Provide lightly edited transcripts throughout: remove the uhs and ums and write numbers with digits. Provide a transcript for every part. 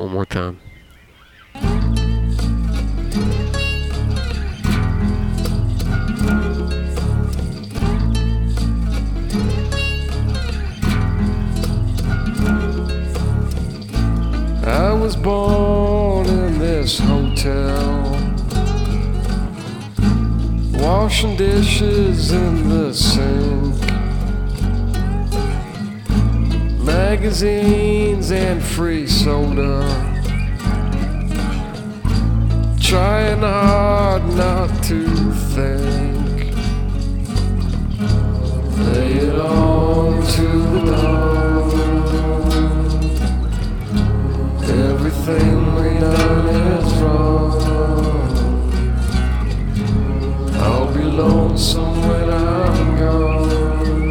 one more time. I was born in this hotel, washing dishes in the sink, magazines and free soda, trying hard not to think. Lay it on to the dawn. Everything we done is wrong. I'll be lonesome when I'm gone.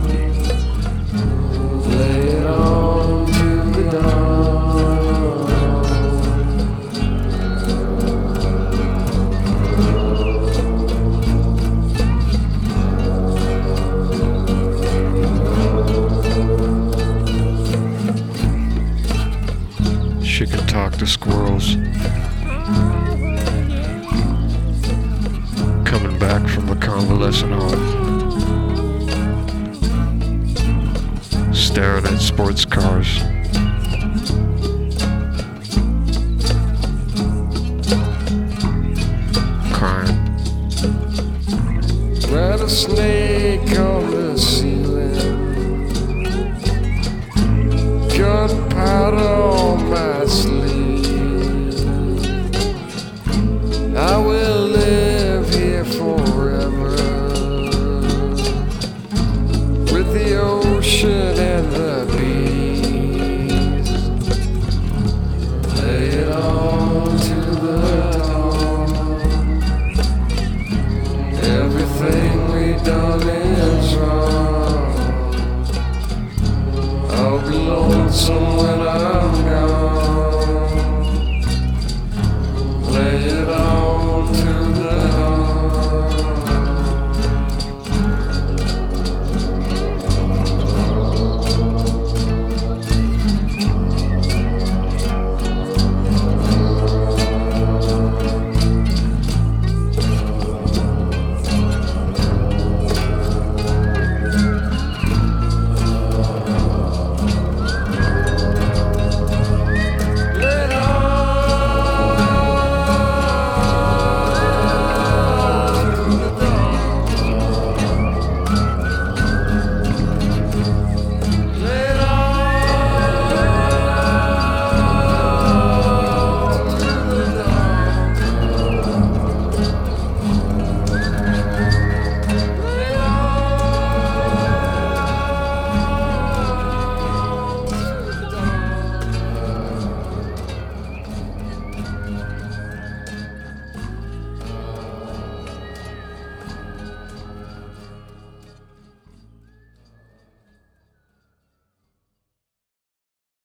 Lay it on to the dawn. She can talk to squirrels. Coming back from the convalescent home, staring at sports cars. Crying. Rattlesnake